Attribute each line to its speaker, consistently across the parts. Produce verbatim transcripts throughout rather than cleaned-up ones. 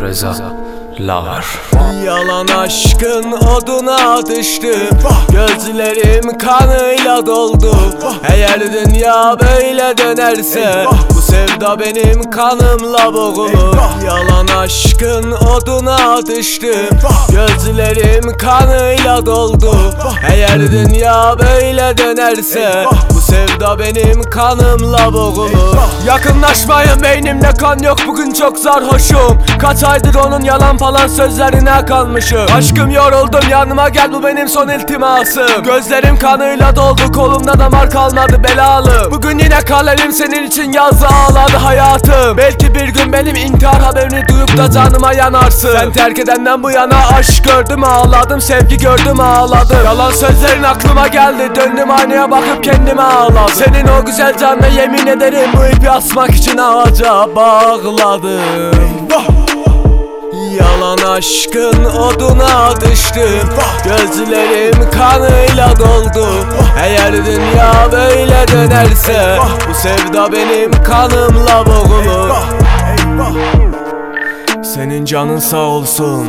Speaker 1: Rezalar.
Speaker 2: Yalan aşkın oduna düştüm, gözlerim kanıyla doldu. Eğer dünya böyle dönerse bu sevda benim kanımla boğulur. Yalan aşkın oduna düştüm, gözlerim kanıyla doldu. Eğer dünya böyle dönerse bu sevda benim kanımla boğulur. Yakınlaşmayın, beynimde kan yok, bugün çok sarhoşum. Kaç aydır onun yalan falan sözlerine kalmışım. Aşkım yoruldum, yanıma gel, bu benim son iltimasım. Gözlerim kanıyla doldu, kolumda damar kalmadı belalı. Bugün yine kalemim senin için yazdı, ağladı hayatım. Belki bir gün benim intihar haberini duyup da canıma yanarsın. Sen terk edenden bu yana aşk gördüm ağladım, sevgi gördüm ağladım. Yalan sözlerin aklıma geldi, döndüm aynaya bakıp kendime ağladım. Senin o güzel canına yemin ederim bu ipi asmak için ağaca bağladım. Yalan aşkın oduna düştüm, gözlerim kanıyla doldu. Eğer dünya böyle dönerse bu sevda benim kanımla boğulur. Senin canın sağ olsun,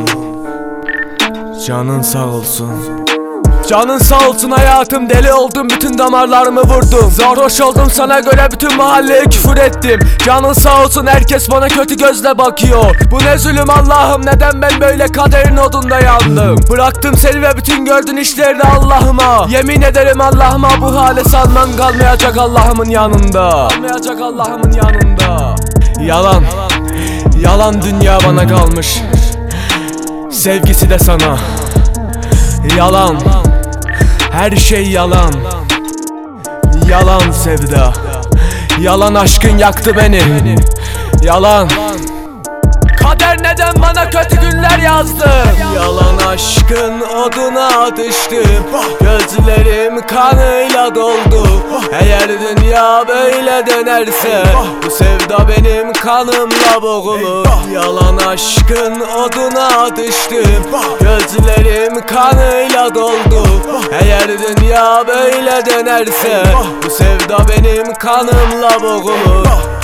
Speaker 2: canın sağ olsun. Canın sağ olsun hayatım, deli oldum, bütün damarlarımı vurdum. Sarhoş oldum, sana göre bütün mahalleye küfür ettim. Canın sağ olsun, herkes bana kötü gözle bakıyor. Bu ne zulüm Allah'ım, neden ben böyle kaderin odunda yandım? Bıraktım seni ve bütün gördüğün işlerini Allah'ıma. Yemin ederim Allah'ıma, bu hale salmam kalmayacak Allah'ımın yanında. Kalmayacak Allah'ımın yanında. Yalan, yalan dünya bana kalmış, sevgisi de sana. Yalan, her şey yalan. Yalan sevda, yalan aşkın yaktı beni. Yalan, kader neden bana kötü günler yazdı? Yalan aşkın oduna düştüm, gözlerim kanıyla doldu. Eğer dünya böyle dönerse bu sevda benim kanımla boğulur. Yalan aşkın oduna düştüm, gözlerim kanıyla doldu. Eğer dünya böyle dönerse bu sevda benim kanımla boğulur.